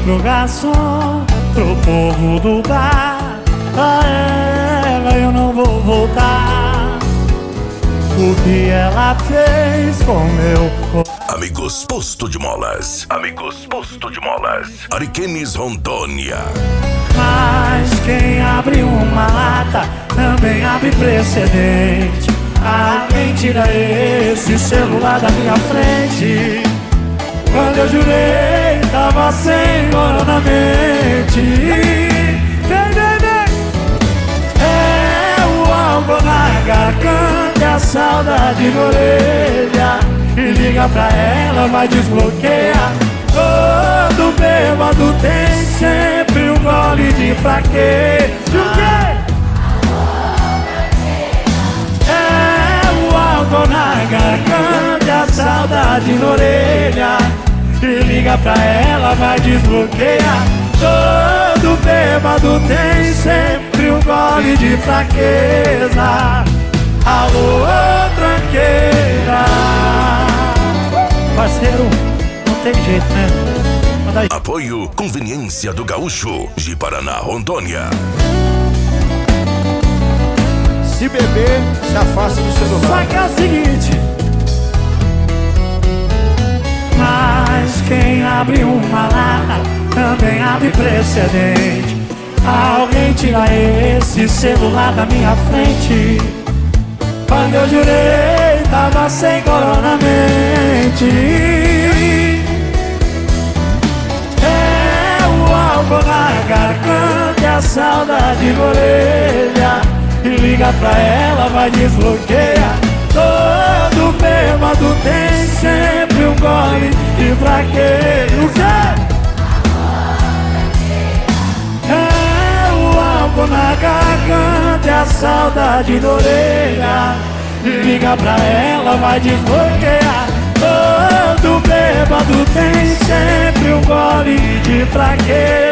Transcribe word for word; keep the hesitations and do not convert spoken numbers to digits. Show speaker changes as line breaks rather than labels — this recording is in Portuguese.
pro garçom, pro povo do bar. Pra ela eu não vou voltar. O que ela fez com meu coração.
Amigos Posto de Molas. Amigos Posto de Molas. Ariquemes, Rondônia.
Mas quem abre uma lata também abre precedente. Alguém tira esse celular da minha frente. Quando eu jurei, tava sem dor na mente. Vem, vem, vem. É o álcool na garganta e a saudade na orelha. E liga pra ela, vai desbloquear. Todo bêbado tem sempre um gole de fraqueza. O quê? É o álcool na garganta e a saudade na orelha. E liga pra ela, vai desbloquear. Todo bêbado tem sempre um gole de fraqueza. Alô, tranqueira. Parceiro, não tem jeito, né? Manda aí.
Apoio Conveniência do Gaúcho, de Paraná, Rondônia.
Se beber, se afasta do celular.
Só que é o seguinte. Mas quem abre uma lata também abre precedente. Alguém tira esse celular da minha frente. Quando eu jurei, tava sem corona mente. É o álcool na garganta e a saudade na orelha. E liga pra ela, vai desbloquear. Todo bêbado tem sempre um gole de fraqueza. O quê? É o álcool na garganta e a saudade na orelha. E liga pra ela, vai desbloquear. Todo bêbado tem sempre um gole de fraqueza.